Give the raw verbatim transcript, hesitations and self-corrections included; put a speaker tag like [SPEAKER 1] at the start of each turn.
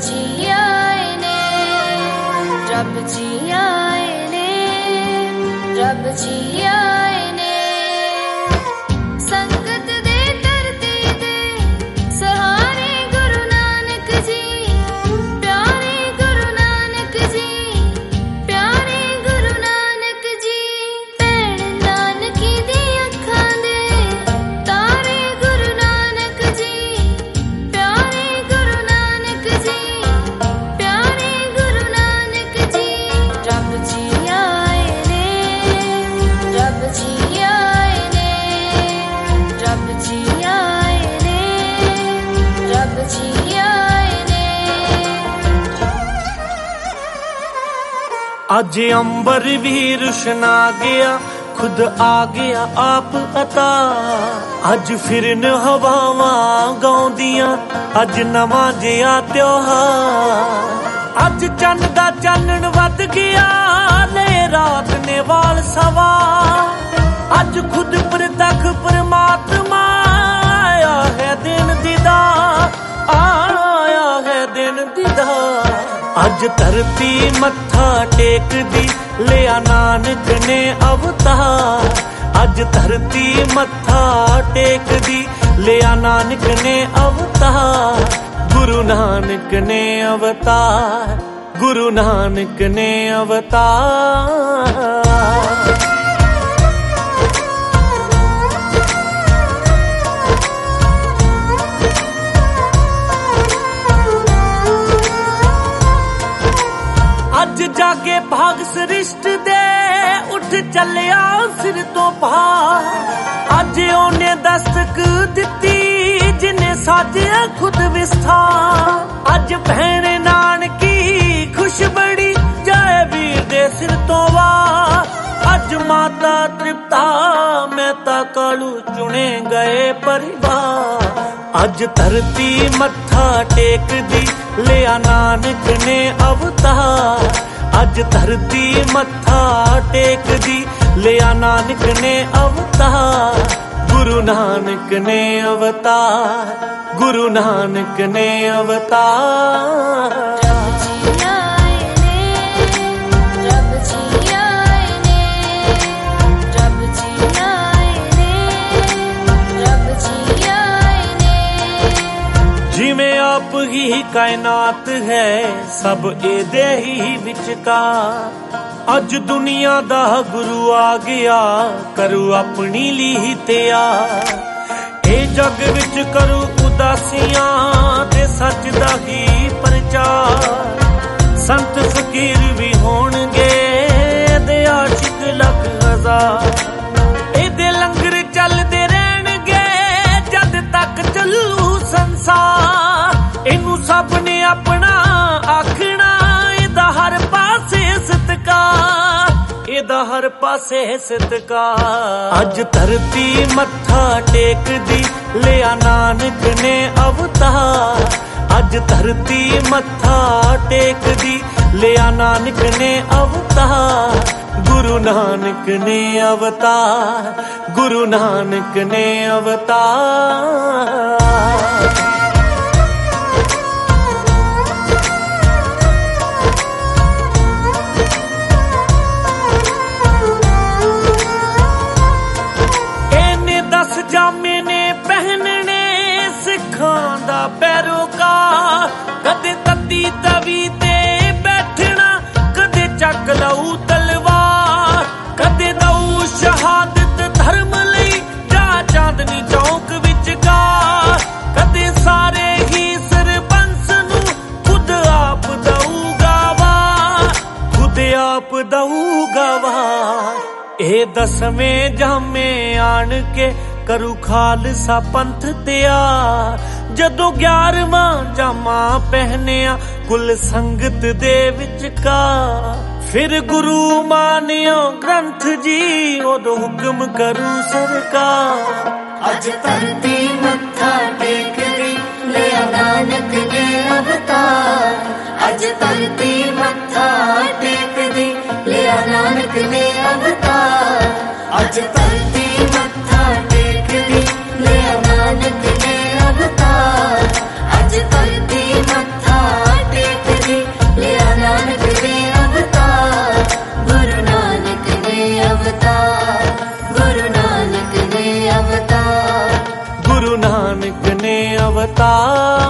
[SPEAKER 1] जी आए ने, रब जी आए ने, रब जी आए ने। संगत दे धरती दे सहारे गुरु नानक जी, प्यारे गुरु नानक जी, प्यारे गुरु नानक जी। भैण नानकी दी अखां दे तारे गुरु नानक जी, प्यारे गुरु नानक जी, प्यारे गुरु नानक जी। रब जी आए ने, रब जी आए ने, रब जी आए ने, रब जी आए ने।
[SPEAKER 2] अज अंबर भी रुशना गया, खुद आ गया आप अता। अज फिरन हवावां गाउंदियां, अज नवां जिहा त्योहार। अज चंद दा चानण वध गया, ले रात ने वाल सवा। अज खुद प्रतख परमात्मा आया है दिन दीदार, आया है दिन दीदार। अज धरती मत्था टेक दी, लिया नानक ने अवतार। अज धरती मत्था टेक दी, लिया नानक ने अवतार। गुरु नानक ने अवतार, गुरु नानक ने अवतार। अज जागे भाग सृष्ट दे, उठ चलिया सिर तो भार। अज ओने दस्तक दिती, जिन्ने साजिया खुद विस्तार। अज भैण नानकी खुश बड़ी, जाए वीर दे सिर तो वार। अज माता तृप्ता मेहता कालू चुने गए परिवार। अज धरती मत्था टेक दी, लिया नानक ने अवतार। अज धरती मत्था टेक दी, लिया नानक ने अवतार। गुरु नानक ने अवतार, गुरु नानक ने अवतार।
[SPEAKER 1] रब जी आए ने, रब जी आए ने, रब जी आए ने, रब जी आए ने।
[SPEAKER 2] जिमें आप ही कायनात है, सब एदे ही विचकार। अज दुनिया दा गुरु आ गया, करू अपनी ली तैयार। ए जग विच करू उदासियां, ते सच दा ही प्रचार। संत फकीर भी होणगे, दे आशिक लख हजार। एदे लंगर चलदे रहणगे, जद तक चलू संसार। इनू सब ने अपना आखना, एदा हर पासे सत्कार, एदा हर पासे सत्कार। अज धरती मत्था टेक दी, लिया नानक ने अवतार। अज धरती मत्था टेक दी, लिया नानक ने अवतार। गुरु नानक ने अवतार, गुरु नानक ने अवतार। जामे ने पहनने सिखां दा पैरोकार। कदे तत्ती तवी ते बैठना, कदे चक लऊ तलवार। कदे दऊ शहादत धर्म लई, जा चांदनी चौक विच गार। कदे सारे ही सरबंस नू, खुद आप दऊ गवार, खुद आप दऊ गवार। ए दसवें जामे आन के, करू खालसा पंथ तैयार। जदों ग्यारहवां जामा पहनिया, कुल संगत दे विचकार। फिर गुरु मानियो ग्रंथ जी, ओदो हुक्म करू सरकार।
[SPEAKER 1] अज धरती मत्था टेक दी, लिया नानक ने अवतार। अज धरती मत्था टेक दी, लिया नानक ने अवतार। अज धरती मत्था टेक दी, लिया नानक ने अवतार। अज धरती मत्था टेक
[SPEAKER 2] ਅਵਤਾਰ।